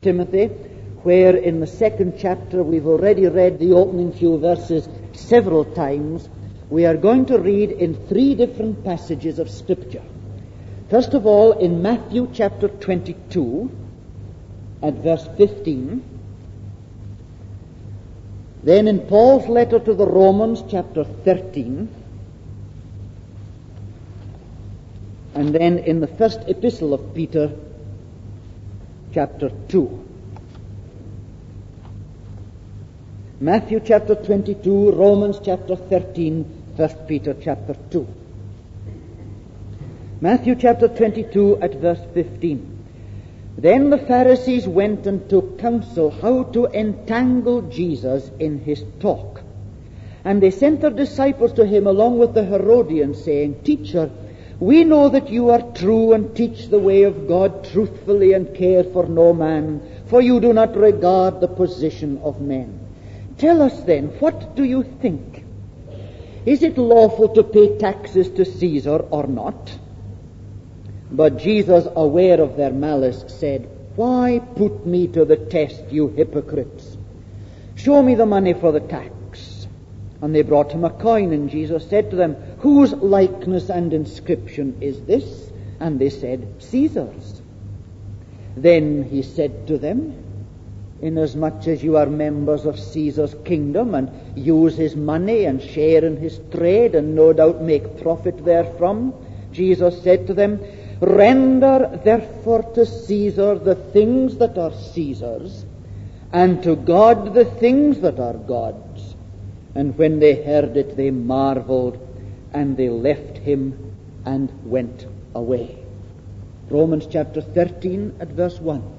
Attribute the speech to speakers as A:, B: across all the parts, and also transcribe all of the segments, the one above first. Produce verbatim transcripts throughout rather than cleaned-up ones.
A: Timothy, where in the second chapter we've already read the opening few verses several times. We are going to read in three different passages of Scripture. First of all, in Matthew chapter twenty-two, at verse fifteen. Then in Paul's letter to the Romans, chapter thirteen. And then in the first epistle of Peter, chapter two. Matthew chapter twenty-two, Romans chapter thirteen, First Peter chapter two. Matthew chapter twenty-two at verse fifteen. Then the Pharisees went and took counsel how to entangle Jesus in his talk. And they sent their disciples to him along with the Herodians, saying, Teacher, we know that you are true and teach the way of God truthfully and care for no man, for you do not regard the position of men. Tell us then, what do you think? Is it lawful to pay taxes to Caesar or not? But Jesus, aware of their malice, said, Why put me to the test, you hypocrites? Show me the money for the tax. And they brought him a coin, and Jesus said to them, Whose likeness and inscription is this? And they said, Caesar's. Then he said to them, Inasmuch as you are members of Caesar's kingdom, and use his money and share in his trade, and no doubt make profit therefrom, Jesus said to them, Render therefore to Caesar the things that are Caesar's, and to God the things that are God's. And when they heard it, they marveled, and they left him and went away. Romans chapter thirteen at verse one.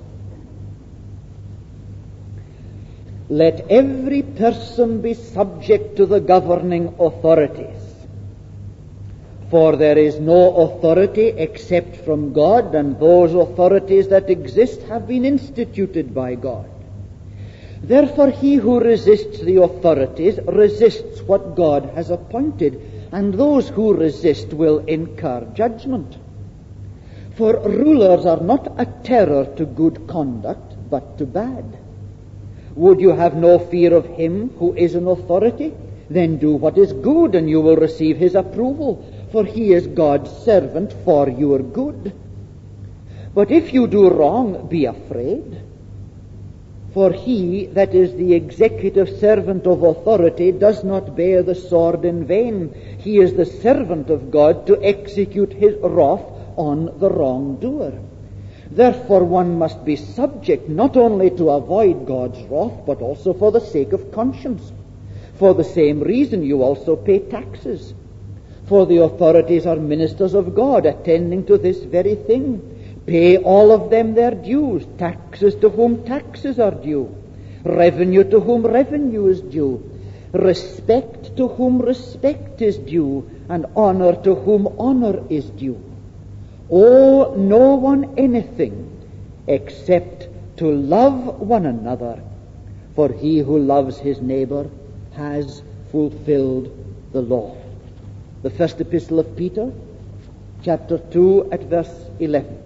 A: Let every person be subject to the governing authorities. For there is no authority except from God, and those authorities that exist have been instituted by God. Therefore he who resists the authorities resists what God has appointed, and those who resist will incur judgment. For rulers are not a terror to good conduct, but to bad. Would you have no fear of him who is an authority? Then do what is good, and you will receive his approval, for he is God's servant for your good. But if you do wrong, be afraid. For he that is the executive servant of authority does not bear the sword in vain. He is the servant of God to execute his wrath on the wrongdoer. Therefore one must be subject not only to avoid God's wrath, but also for the sake of conscience. For the same reason you also pay taxes. For the authorities are ministers of God, attending to this very thing. Pay all of them their dues, taxes to whom taxes are due, revenue to whom revenue is due, respect to whom respect is due, and honor to whom honor is due. Owe no one anything except to love one another, for he who loves his neighbor has fulfilled the law. The first epistle of Peter, chapter two at verse eleven.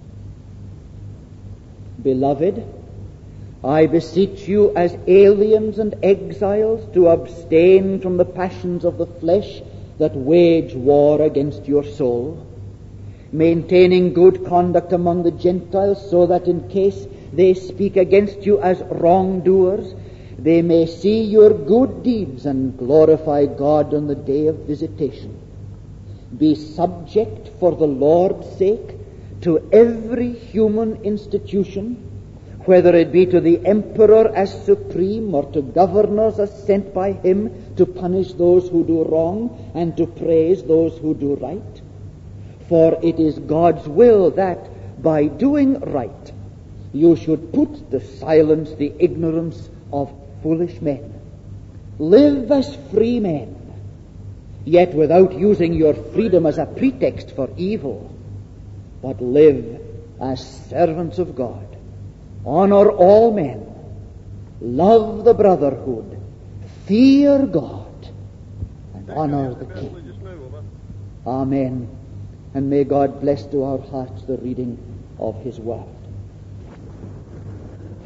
A: Beloved, I beseech you as aliens and exiles to abstain from the passions of the flesh that wage war against your soul, maintaining good conduct among the Gentiles, so that in case they speak against you as wrongdoers, they may see your good deeds and glorify God on the day of visitation. Be subject for the Lord's sake to every human institution, whether it be to the emperor as supreme, or to governors as sent by him to punish those who do wrong and to praise those who do right. For it is God's will that, by doing right, you should put to silence the ignorance of foolish men. Live as free men, yet without using your freedom as a pretext for evil, but live as servants of God. Honor all men, love the brotherhood, fear God, and honor the king. Amen. And may God bless to our hearts the reading of his word.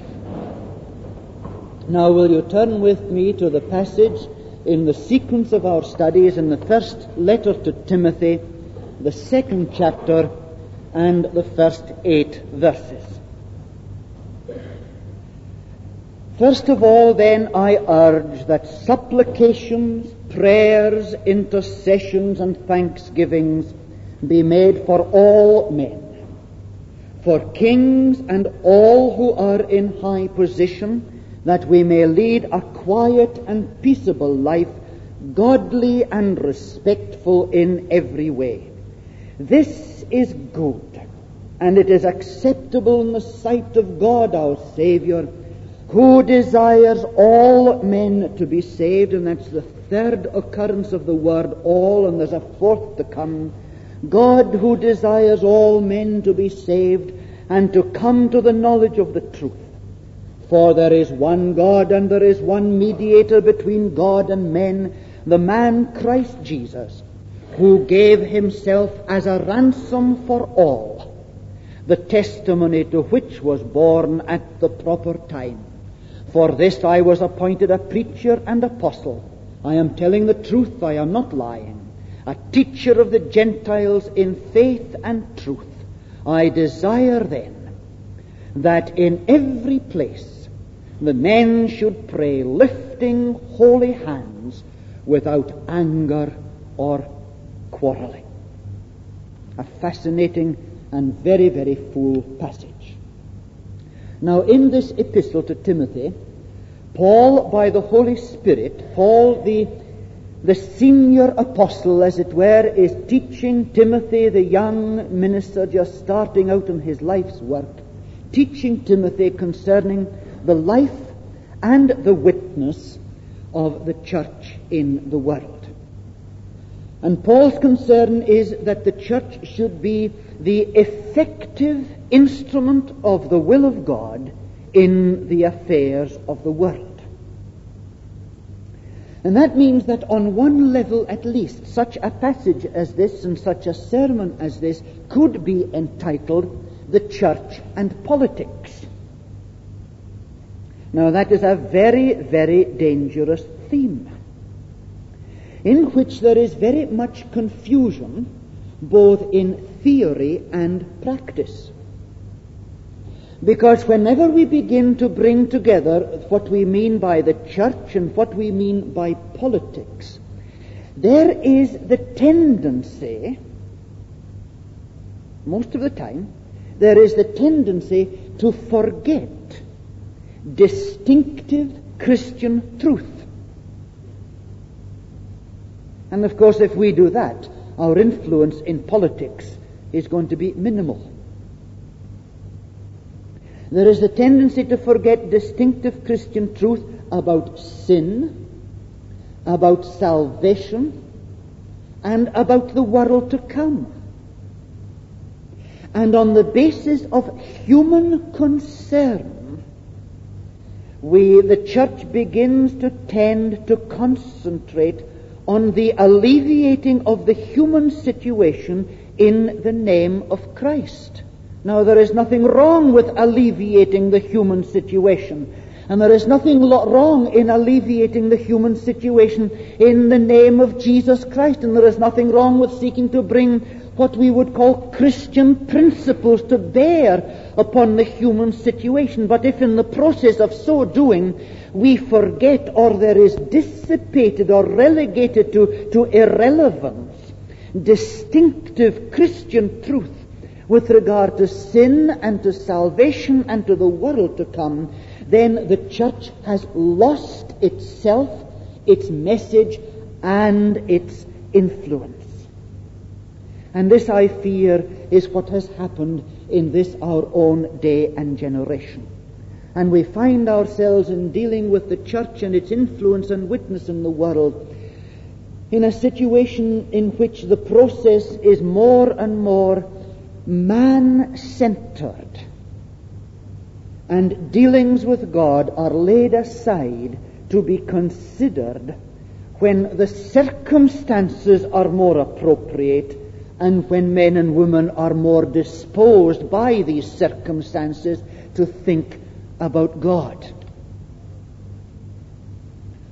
A: Now will you turn with me to the passage in the sequence of our studies in the first letter to Timothy, the second chapter, and the first eight verses. First of all, then, I urge that supplications, prayers, intercessions, and thanksgivings be made for all men, for kings and all who are in high position, that we may lead a quiet and peaceable life, godly and respectful in every way. This is good, and it is acceptable in the sight of God our Saviour, who desires all men to be saved, and that's the third occurrence of the word all, and there's a fourth to come. God who desires all men to be saved and to come to the knowledge of the truth. For there is one God, and there is one mediator between God and men, the man Christ Jesus, who gave himself as a ransom for all, the testimony to which was borne at the proper time. For this I was appointed a preacher and apostle. I am telling the truth, I am not lying. A teacher of the Gentiles in faith and truth. I desire then that in every place the men should pray, lifting holy hands without anger or quarreling. A fascinating and very, very full passage. Now, in this epistle to Timothy, Paul, by the Holy Spirit, Paul, the, the senior apostle, as it were, is teaching Timothy, the young minister just starting out in his life's work, teaching Timothy concerning the life and the witness of the church in the world. And Paul's concern is that the church should be the effective instrument of the will of God in the affairs of the world. And that means that on one level at least, such a passage as this and such a sermon as this could be entitled The Church and Politics. Now that is a very, very dangerous theme, in which there is very much confusion both in theory and practice. Because whenever we begin to bring together what we mean by the church and what we mean by politics, there is the tendency, most of the time, there is the tendency to forget distinctive Christian truth. And of course, if we do that, our influence in politics is going to be minimal. There is a tendency to forget distinctive Christian truth about sin, about salvation, and about the world to come. And on the basis of human concern, we, the church, begins to tend to concentrate on the alleviating of the human situation in the name of Christ. Now, there is nothing wrong with alleviating the human situation, and there is nothing lo- wrong in alleviating the human situation in the name of Jesus Christ, and there is nothing wrong with seeking to bring what we would call Christian principles to bear upon the human situation. But if in the process of so doing we forget, or there is dissipated or relegated to, to irrelevance, distinctive Christian truth with regard to sin and to salvation and to the world to come, then the church has lost itself, its message, and its influence. And this, I fear, is what has happened in this our own day and generation. And we find ourselves in dealing with the church and its influence and witness in the world in a situation in which the process is more and more man-centered, and dealings with God are laid aside to be considered when the circumstances are more appropriate and when men and women are more disposed by these circumstances to think about God.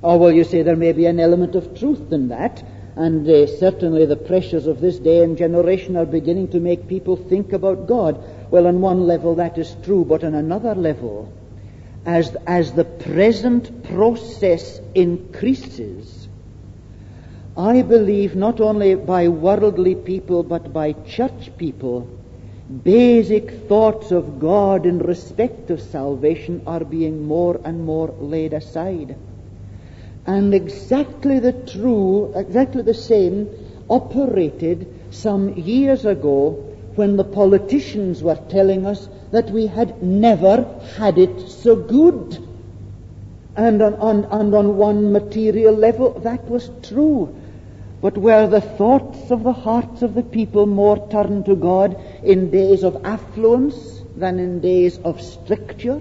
A: Or will you say there may be an element of truth in that? And uh, certainly the pressures of this day and generation are beginning to make people think about God. Well, on one level that is true, but on another level, as, as the present process increases, I believe not only by worldly people but by church people, basic thoughts of God in respect of salvation are being more and more laid aside. And exactly the true, exactly the same operated some years ago when the politicians were telling us that we had never had it so good. And on, on, and on one material level, that was true. But were the thoughts of the hearts of the people more turned to God in days of affluence than in days of stricture?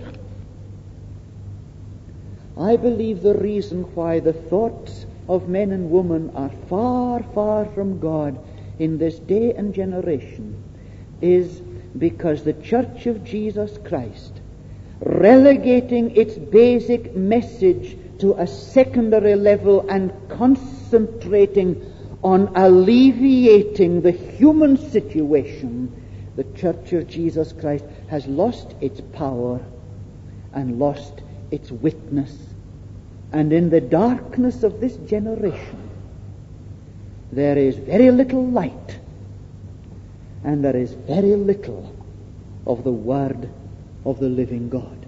A: I believe the reason why the thoughts of men and women are far, far from God in this day and generation is because the Church of Jesus Christ, relegating its basic message to a secondary level and concentrating on alleviating the human situation, the Church of Jesus Christ has lost its power and lost its witness. And in the darkness of this generation, there is very little light, and there is very little of the Word of the living God.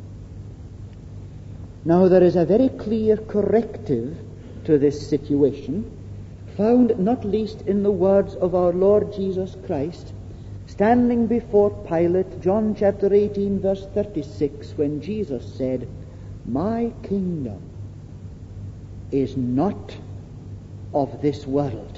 A: Now, there is a very clear corrective to this situation, found not least in the words of our Lord Jesus Christ, standing before Pilate, John chapter eighteen, verse thirty-six, when Jesus said, "My kingdom is not of this world."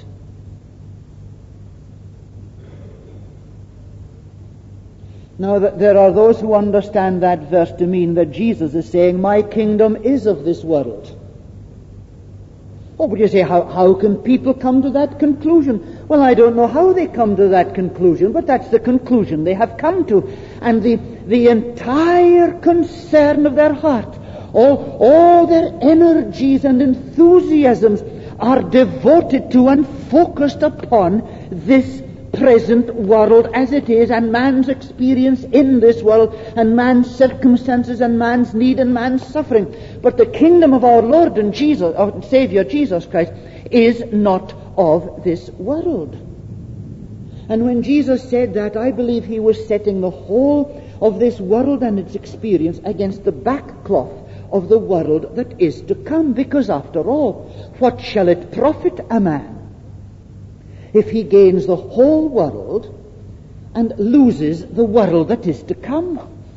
A: Now, there are those who understand that verse to mean that Jesus is saying, "My kingdom is of this world." Oh, but you say, how, how can people come to that conclusion? Well, I don't know how they come to that conclusion, but that's the conclusion they have come to. And the, the entire concern of their heart, all, all their energies and enthusiasms are devoted to and focused upon this present world as it is, and man's experience in this world, and man's circumstances, and man's need, and man's suffering. But the kingdom of our Lord and Jesus, our Savior Jesus Christ, is not of this world. And when Jesus said that, I believe he was setting the whole of this world and its experience against the backcloth of the world that is to come. Because after all, what shall it profit a man if he gains the whole world and loses the world that is to come?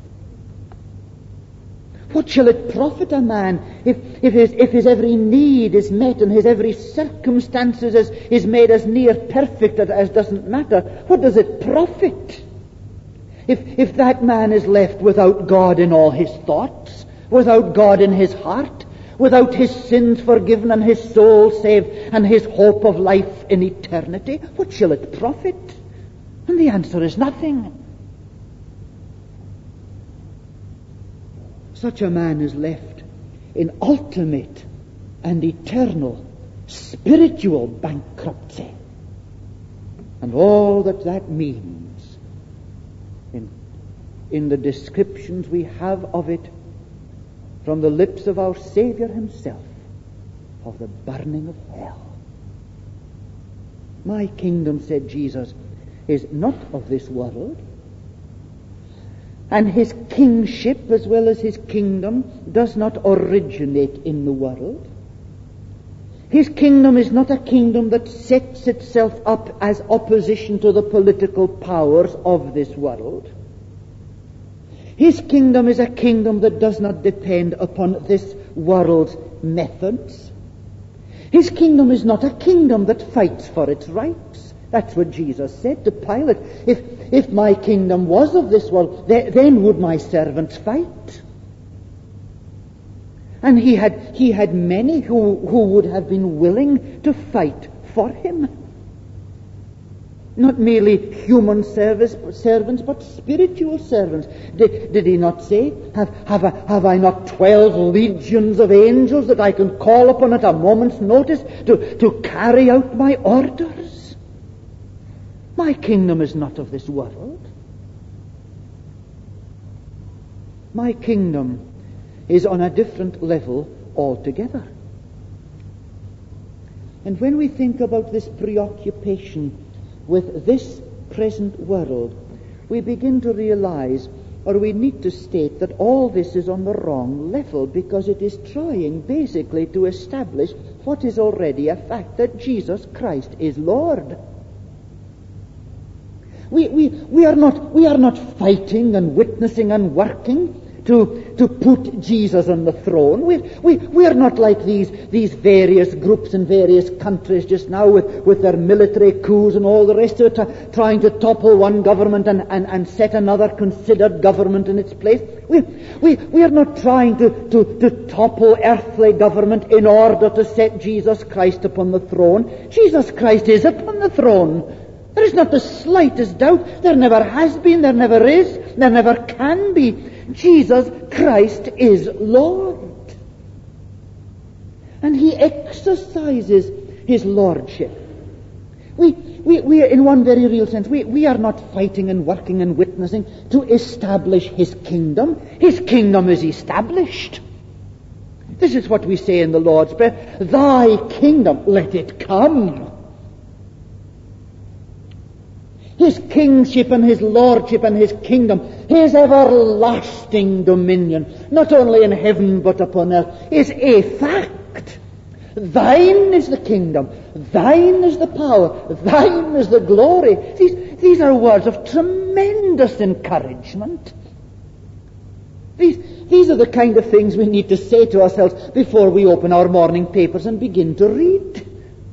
A: What shall it profit a man if, if, his, if his every need is met and his every circumstances is, is made as near perfect as, as doesn't matter? What does it profit if, if that man is left without God in all his thoughts, without God in his heart, without his sins forgiven and his soul saved and his hope of life in eternity? What shall it profit? And the answer is nothing. Such a man is left in ultimate and eternal spiritual bankruptcy. And all that that means in, in the descriptions we have of it from the lips of our Savior himself, of the burning of hell. My kingdom, said Jesus, is not of this world. And his kingship as well as his kingdom does not originate in the world. His kingdom is not a kingdom that sets itself up as opposition to the political powers of this world. His kingdom is a kingdom that does not depend upon this world's methods. His kingdom is not a kingdom that fights for its rights. That's what Jesus said to Pilate. If, if my kingdom was of this world, th- then would my servants fight? And he had, he had many who, who would have been willing to fight for him. Not merely human service, servants, but spiritual servants. Did, did he not say, have, have, I, have I not twelve legions of angels that I can call upon at a moment's notice to, to carry out my orders? My kingdom is not of this world. My kingdom is on a different level altogether. And when we think about this preoccupation with this present world, we begin to realize, or we need to state, that all this is on the wrong level, because it is trying basically to establish what is already a fact, that Jesus Christ is Lord. We, we, we, are not, we are not fighting and witnessing and working to, to put Jesus on the throne. We, we, we are not like these, these various groups in various countries just now with, with their military coups and all the rest of it, uh, trying to topple one government and, and, and set another considered government in its place. We, we, we are not trying to, to, to topple earthly government in order to set Jesus Christ upon the throne. Jesus Christ is upon the throne. There is not the slightest doubt. There never has been, there never is, there never can be. Jesus Christ is Lord. And he exercises his lordship. We, we, we are, in one very real sense, we, we are not fighting and working and witnessing to establish his kingdom. His kingdom is established. This is what we say in the Lord's Prayer. Thy kingdom, let it come. His kingship and his lordship and his kingdom, his everlasting dominion, not only in heaven but upon earth, is a fact. Thine is the kingdom, thine is the power, thine is the glory. These, these are words of tremendous encouragement. These, these are the kind of things we need to say to ourselves before we open our morning papers and begin to read.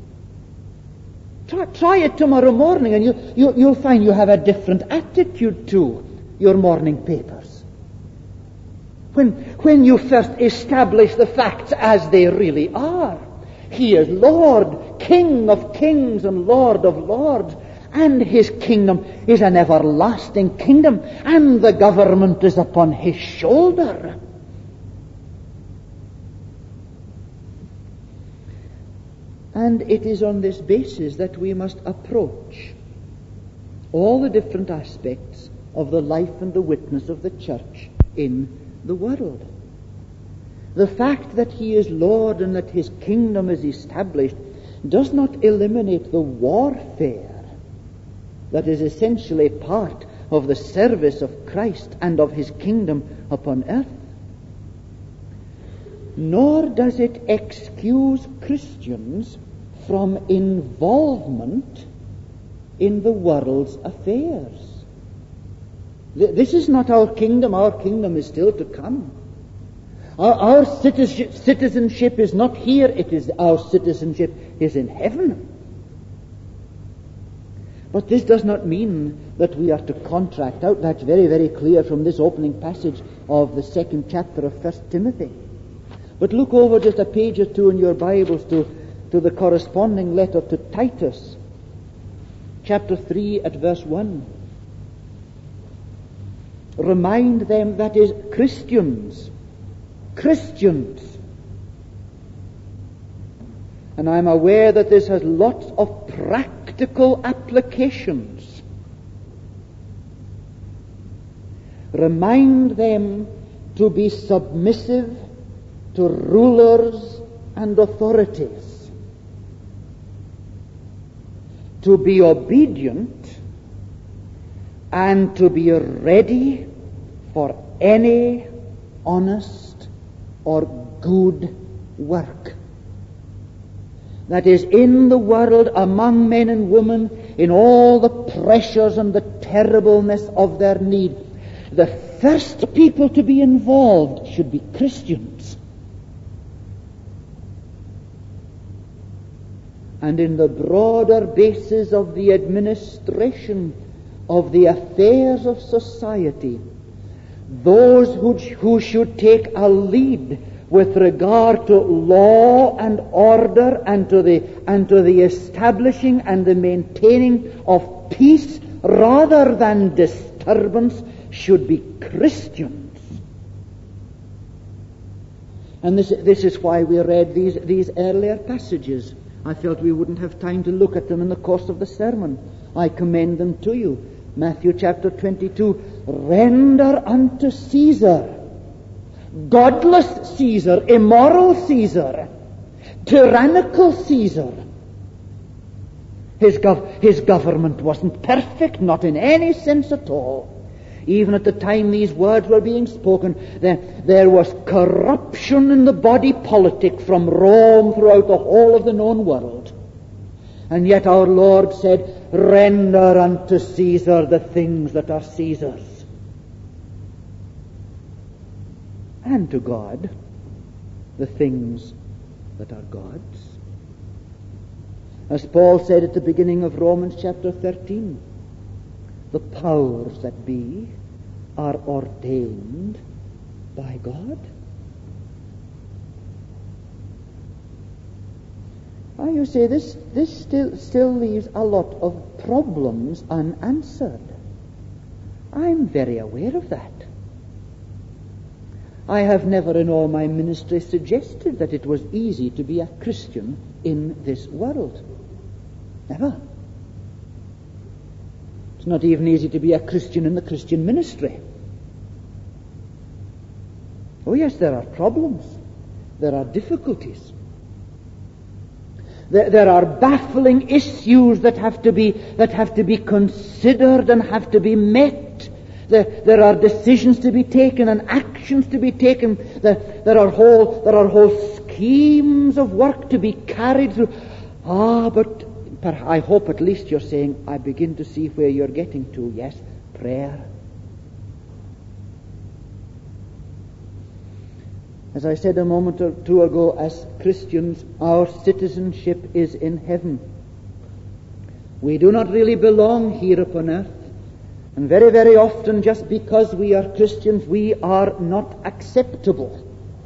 A: Try, try it tomorrow morning and you, you, you'll find you have a different attitude to your morning papers. When, when you first establish the facts as they really are. He is Lord, King of kings and Lord of lords, and his kingdom is an everlasting kingdom, and the government is upon his shoulder. And it is on this basis that we must approach all the different aspects of the life and the witness of the church in the world. The fact that he is Lord and that his kingdom is established does not eliminate the warfare that is essentially part of the service of Christ and of his kingdom upon earth. Nor does it excuse Christians from involvement in the world's affairs. This is not our kingdom. Our kingdom is still to come. Our, our citizenship, citizenship is not here. It is our citizenship is in heaven. But this does not mean that we are to contract out. That's very, very clear from this opening passage of the second chapter of First Timothy. But look over just a page or two in your Bibles to to the corresponding letter to Titus, chapter three at verse one. Remind them, that is, Christians, Christians. And I'm aware that this has lots of practical applications. Remind them to be submissive to rulers and authorities, to be obedient, and to be ready for any honest or good work. That is, in the world, among men and women, in all the pressures and the terribleness of their need, the first people to be involved should be Christians. And in the broader basis of the administration of the affairs of society, those who, who should take a lead with regard to law and order and to the and to the establishing and the maintaining of of peace rather than disturbance should be Christians. And this, this is why we read these, these earlier passages. I felt we wouldn't have time to look at them in the course of the sermon. I commend them to you. Matthew chapter twenty-two, render unto Caesar, godless Caesar, immoral Caesar, tyrannical Caesar. His, gov- his government wasn't perfect, not in any sense at all. Even at the time these words were being spoken, there, there was corruption in the body politic from Rome throughout the whole of the known world. And yet our Lord said, render unto Caesar the things that are Caesar's, and to God the things that are God's. As Paul said at the beginning of Romans chapter thirteen, the powers that be are ordained by God. Ah, you say this, this still, still leaves a lot of problems unanswered. I'm very aware of that. I have never in all my ministry suggested that it was easy to be a Christian in this world. Never. It's not even easy to be a Christian in the Christian ministry. Oh yes, there are problems. There are difficulties. There, there are baffling issues that have to be that have to be considered and have to be met. There, there are decisions to be taken and actions to be taken. There, there are whole there are whole schemes of work to be carried through. Ah, but I hope at least you're saying, I begin to see where you're getting to. Yes, prayer. As I said a moment or two ago, as Christians, our citizenship is in heaven. We do not really belong here upon earth. And very, very often, just because we are Christians, we are not acceptable.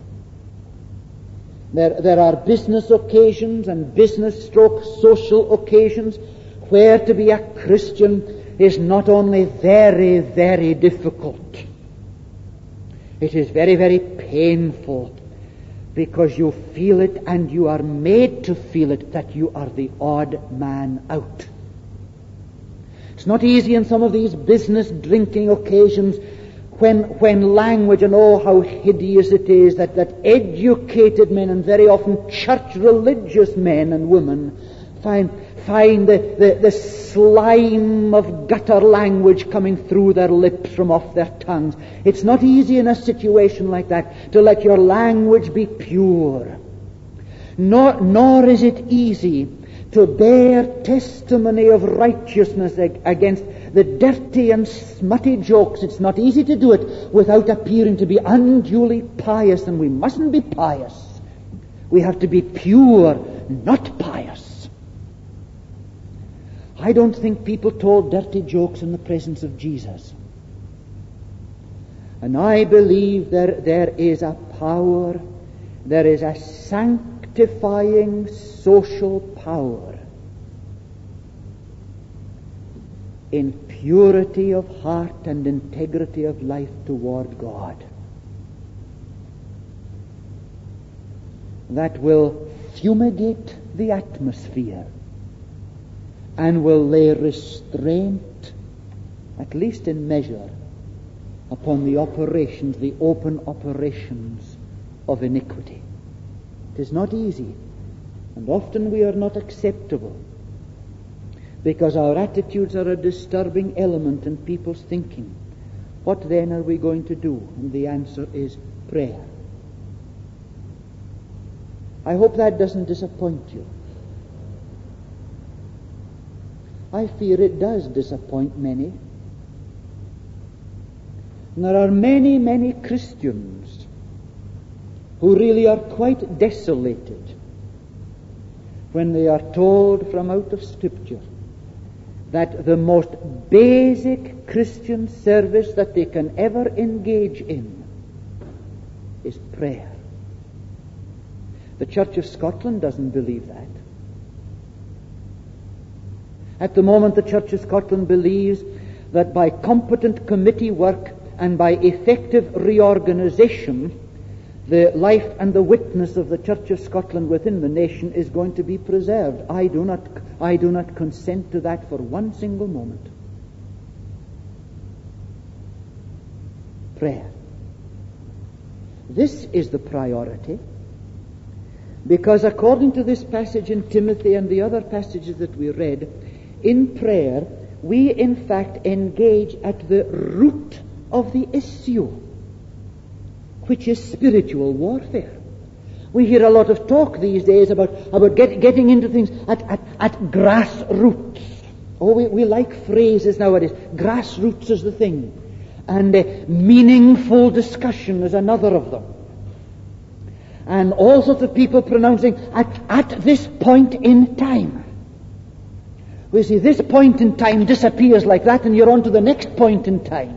A: There, there are business occasions and business stroke social occasions where to be a Christian is not only very, very difficult. It is very, very painful because you feel it and you are made to feel it that you are the odd man out. It's not easy in some of these business drinking occasions when when language, and oh how hideous it is that, that educated men and very often church religious men and women find find the, the, the slime of gutter language coming through their lips from off their tongues. It's not easy in a situation like that to let your language be pure. Nor, nor is it easy to bear testimony of righteousness against the dirty and smutty jokes. It's not easy to do it without appearing to be unduly pious, and we mustn't be pious. We have to be pure, not pious. I don't think people told dirty jokes in the presence of Jesus. And I believe there, there is a power, there is a sanctifying social power in purity of heart and integrity of life toward God that will fumigate the atmosphere and will lay restraint, at least in measure, upon the operations, the open operations of iniquity. It is not easy, and often we are not acceptable, because our attitudes are a disturbing element in people's thinking. What then are we going to do? And the answer is prayer. I hope that doesn't disappoint you. I fear it does disappoint many. And there are many, many Christians who really are quite desolated when they are told from out of Scripture that the most basic Christian service that they can ever engage in is prayer. The Church of Scotland doesn't believe that. At the moment, the Church of Scotland believes that by competent committee work and by effective reorganization, the life and the witness of the Church of Scotland within the nation is going to be preserved. I do not, I do not consent to that for one single moment. Prayer. This is the priority, because according to this passage in Timothy and the other passages that we read, in prayer we in fact engage at the root of the issue, which is spiritual warfare. We hear a lot of talk these days about, about get, getting into things at, at, at grassroots. Oh, we, we like phrases nowadays. Grassroots is the thing. And uh, meaningful discussion is another of them. And all sorts of people pronouncing at, at this point in time. We see this point in time disappears like that, and you're on to the next point in time.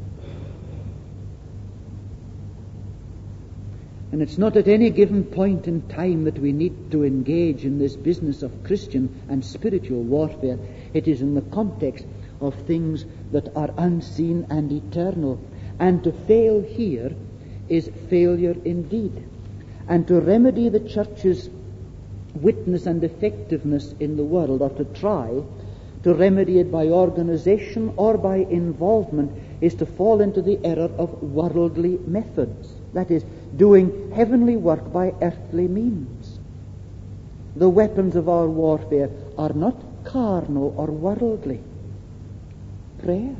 A: And it's not at any given point in time that we need to engage in this business of Christian and spiritual warfare. It is in the context of things that are unseen and eternal. And to fail here is failure indeed. And to remedy the church's witness and effectiveness in the world, or to try to remedy it by organization or by involvement, is to fall into the error of worldly methods. That is, doing heavenly work by earthly means. The weapons of our warfare are not carnal or worldly. Prayer.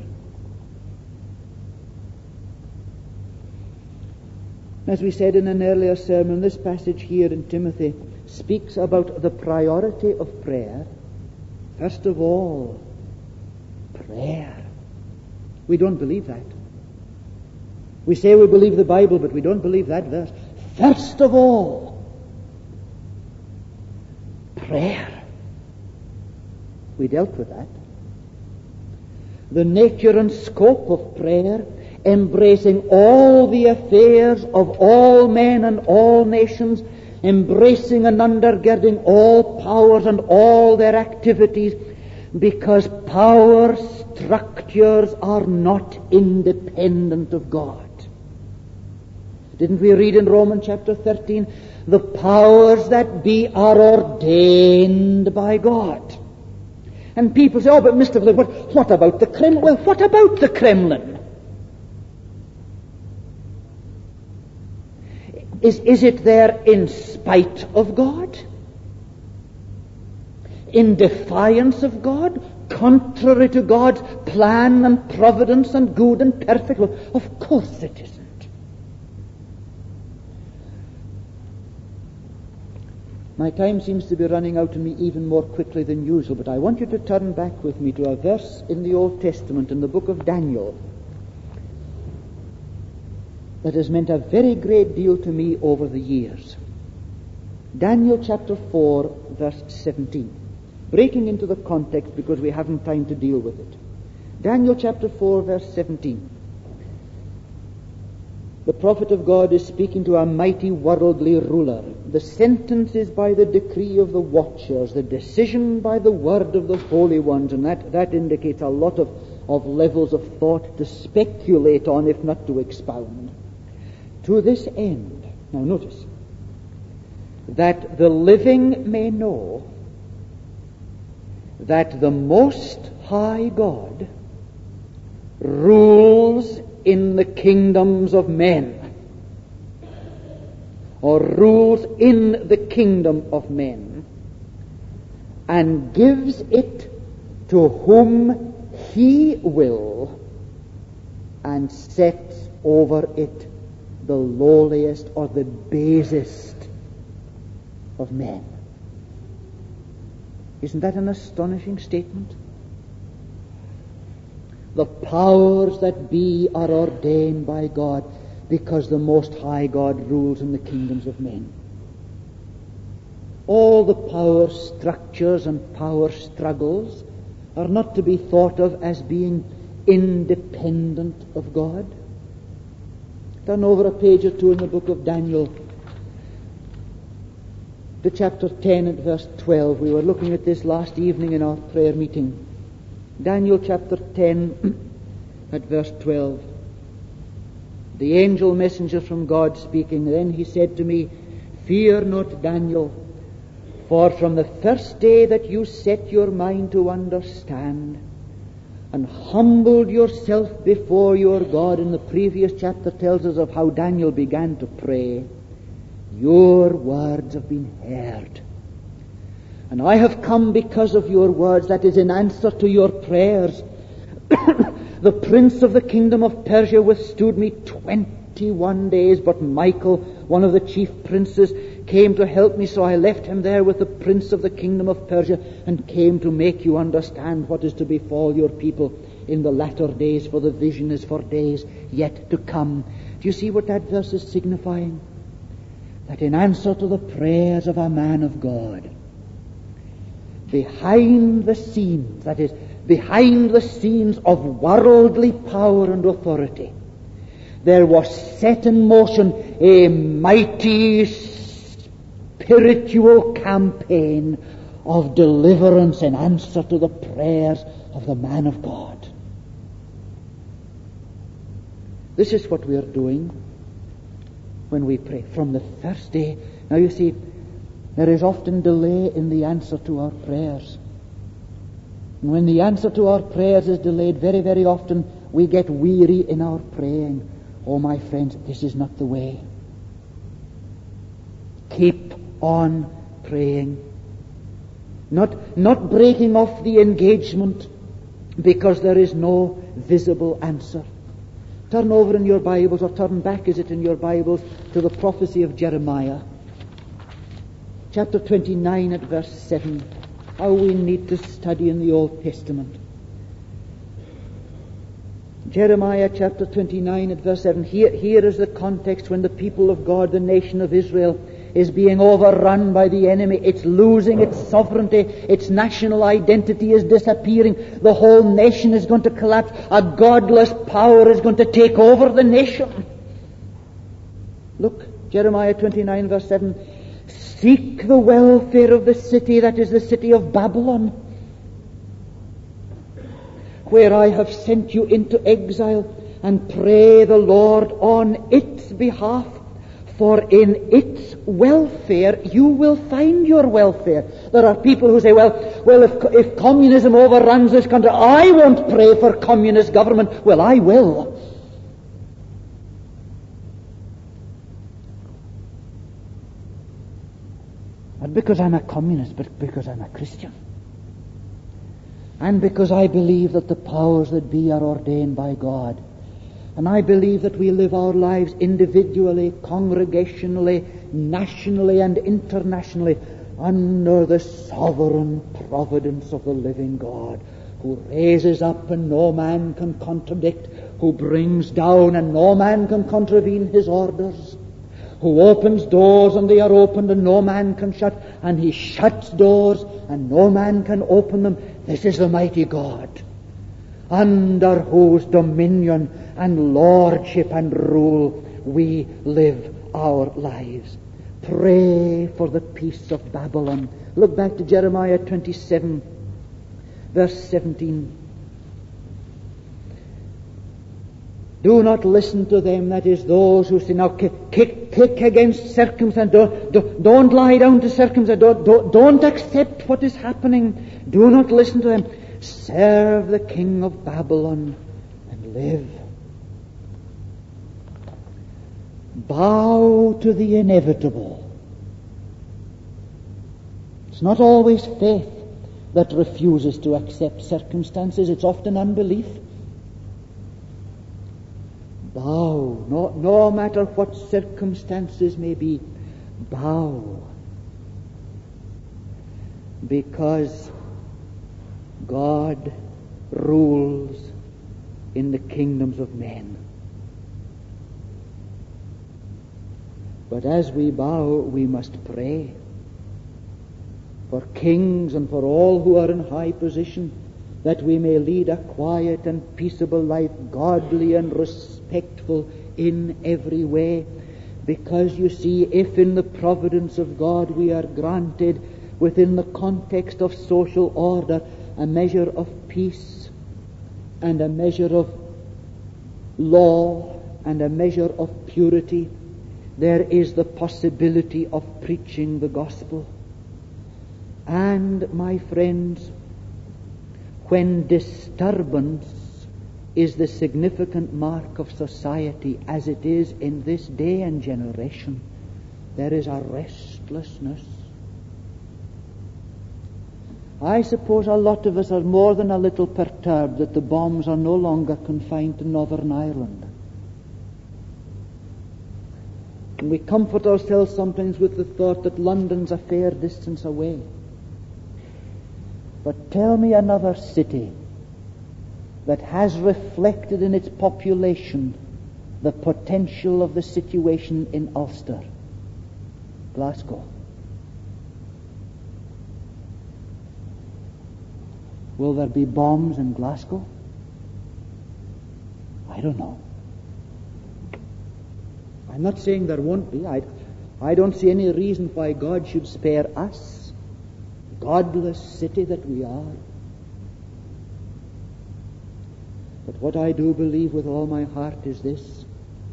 A: As we said in an earlier sermon, this passage here in Timothy speaks about the priority of prayer. First of all, prayer. We don't believe that. We say we believe the Bible, but we don't believe that verse. First of all, prayer. We dealt with that. The nature and scope of prayer, embracing all the affairs of all men and all nations, embracing and undergirding all powers and all their activities, because power structures are not independent of God. Didn't we read in Romans chapter thirteen, the powers that be are ordained by God? And people say, oh, but Mister Flynn, what, what about the Kremlin? Well, what about the Kremlin? Is, is it there in spite of God? In defiance of God? Contrary to God's plan and providence and good and perfect will? Of course it isn't. My time seems to be running out on me even more quickly than usual, but I want you to turn back with me to a verse in the Old Testament, in the book of Daniel, that has meant a very great deal to me over the years. Daniel chapter four, verse seventeen. Breaking into the context because we haven't time to deal with it. Daniel chapter four, verse seventeen. The prophet of God is speaking to a mighty worldly ruler. The sentence is by the decree of the watchers, the decision by the word of the holy ones, and that, that indicates a lot of, of levels of thought to speculate on, if not to expound. To this end, now notice, that the living may know that the Most High God rules in the kingdoms of men, or rules in the kingdom of men, and gives it to whom he will, and sets over it the lowliest or the basest of men. Isn't that an astonishing statement? The powers that be are ordained by God, because the Most High God rules in the kingdoms of men. All the power structures and power struggles are not to be thought of as being independent of God. Turn over a page or two in the book of Daniel. to chapter ten and verse twelve. We were looking at this last evening in our prayer meeting. Daniel chapter ten at verse twelve. The angel messenger from God speaking. Then he said to me, "Fear not, Daniel, for from the first day that you set your mind to understand and humbled yourself before your God," in the previous chapter tells us of how Daniel began to pray, "your words have been heard. And I have come because of your words," that is, in answer to your prayers. "The prince of the kingdom of Persia withstood me twenty-one days, but Michael, one of the chief princes, came to help me, so I left him there with the prince of the kingdom of Persia and came to make you understand what is to befall your people in the latter days, for the vision is for days yet to come." Do you see what that verse is signifying? That in answer to the prayers of a man of God, behind the scenes, that is, behind the scenes of worldly power and authority, there was set in motion a mighty spiritual campaign of deliverance in answer to the prayers of the man of God. This is what we are doing when we pray from the first day. Now you see, there is often delay in the answer to our prayers. And when the answer to our prayers is delayed, very, very often we get weary in our praying. Oh, my friends, this is not the way. Keep on praying. Not, not breaking off the engagement because there is no visible answer. Turn over in your Bibles, or turn back, is it, in your Bibles, to the prophecy of Jeremiah. Chapter twenty-nine at verse seven. How we need to study in the Old Testament. Jeremiah chapter twenty-nine at verse seven. Here, here is the context when the people of God, the nation of Israel, is being overrun by the enemy. It's losing its sovereignty. Its national identity is disappearing. The whole nation is going to collapse. A godless power is going to take over the nation. Look, Jeremiah twenty-nine verse seven. "Seek the welfare of the city," that is the city of Babylon, "where I have sent you into exile, and pray the Lord on its behalf. For in its welfare you will find your welfare." There are people who say, well, well, if, if communism overruns this country, I won't pray for communist government. Well, I will. Not because I'm a communist, but because I'm a Christian. And because I believe that the powers that be are ordained by God. And I believe that we live our lives individually, congregationally, nationally and internationally under the sovereign providence of the living God, who raises up and no man can contradict, who brings down and no man can contravene his orders, who opens doors and they are opened and no man can shut, and he shuts doors and no man can open them. This is the mighty God, under whose dominion and lordship and rule we live our lives. Pray for the peace of Babylon. Look back to Jeremiah twenty-seven, verse seventeen. Do not listen to them, that is, those who say, now kick, kick, kick against circumstance. Don't, don't, don't lie down to circumstance. Don't, don't, don't accept what is happening. Do not listen to them. Serve the king of Babylon and live. Bow to the inevitable. It's not always faith that refuses to accept circumstances. It's often unbelief. Bow, no, no matter what circumstances may be, bow. Because God rules in the kingdoms of men. But as we bow, we must pray for kings and for all who are in high position, that we may lead a quiet and peaceable life, godly and respectful in every way. Because, you see, if in the providence of God we are granted, within the context of social order, a measure of peace and a measure of law and a measure of purity, there is the possibility of preaching the gospel. And, my friends, when disturbance is the significant mark of society, as it is in this day and generation, there is a restlessness. I suppose a lot of us are more than a little perturbed that the bombs are no longer confined to Northern Ireland. And we comfort ourselves sometimes with the thought that London's a fair distance away. But tell me another city that has reflected in its population the potential of the situation in Ulster. Glasgow. Will there be bombs in Glasgow? I don't know. I'm not saying there won't be. I, I don't see any reason why God should spare us, godless city that we are. But what I do believe with all my heart is this,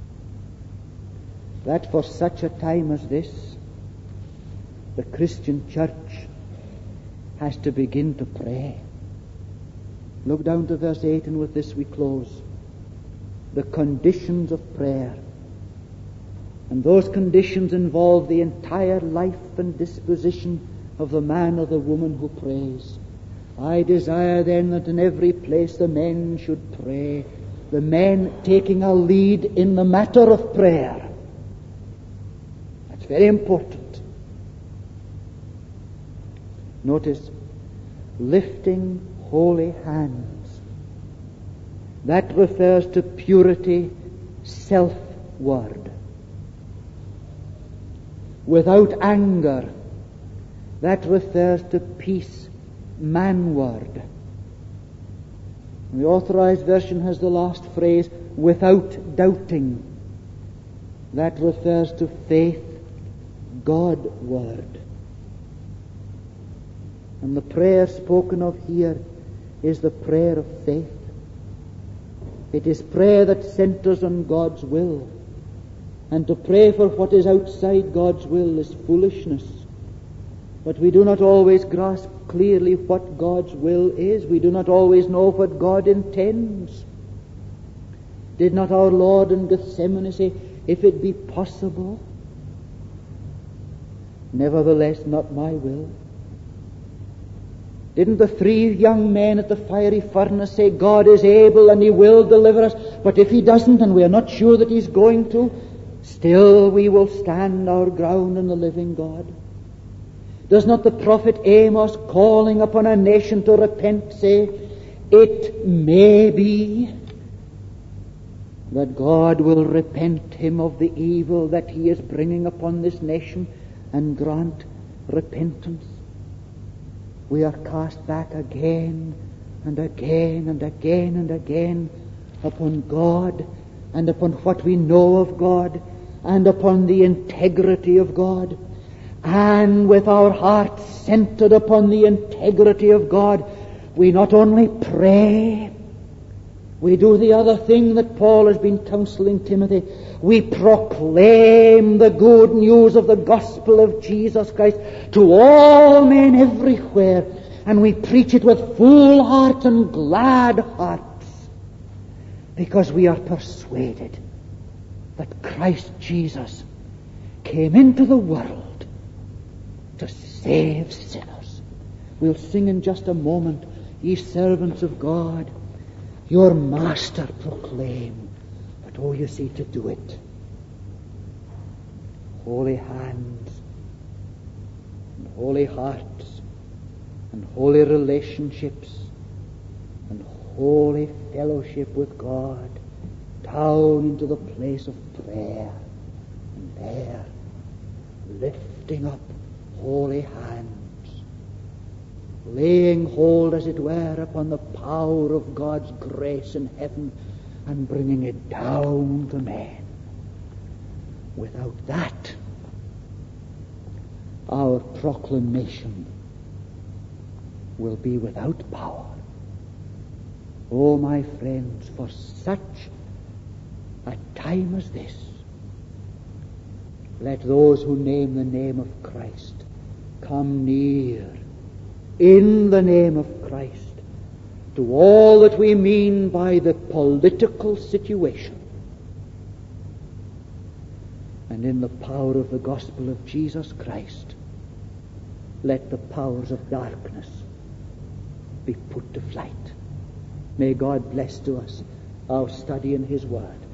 A: that for such a time as this, the Christian church has to begin to pray. Look down to verse eight, and with this we close. The conditions of prayer. And those conditions involve the entire life and disposition of the man or the woman who prays. I desire then that in every place the men should pray, the men taking a lead in the matter of prayer. That's very important. Notice, lifting holy hands. That refers to purity, self-ward. Without anger, that refers to peace, manward. The Authorized Version has the last phrase, without doubting. That refers to faith, God-word. And the prayer spoken of here is the prayer of faith. It is prayer that centers on God's will. And to pray for what is outside God's will is foolishness. But we do not always grasp clearly what God's will is. We do not always know what God intends. Did not our Lord in Gethsemane say, if it be possible, nevertheless not my will? Didn't the three young men at the fiery furnace say, God is able and He will deliver us, but if He doesn't, and we are not sure that He's going to, still we will stand our ground in the living God? Does not the prophet Amos, calling upon a nation to repent, say, it may be that God will repent him of the evil that He is bringing upon this nation and grant repentance? We are cast back again and again and again and again upon God and upon what we know of God and upon the integrity of God. And with our hearts centered upon the integrity of God, we not only pray, we do the other thing that Paul has been counseling Timothy. We proclaim the good news of the gospel of Jesus Christ to all men everywhere. And we preach it with full hearts and glad hearts, because we are persuaded that Christ Jesus came into the world to save sinners. We'll sing in just a moment, ye servants of God, your master proclaim. But oh, you see, to do it, holy hands and holy hearts and holy relationships and holy fellowship with God down into the place of prayer, and there lifting up holy hands, laying hold, as it were, upon the power of God's grace in heaven and bringing it down to men. Without that, our proclamation will be without power. Oh, my friends, for such a time as this, let those who name the name of Christ come near in the name of Christ to all that we mean by the political situation. And in the power of the gospel of Jesus Christ, let the powers of darkness be put to flight. May God bless to us our study in His Word.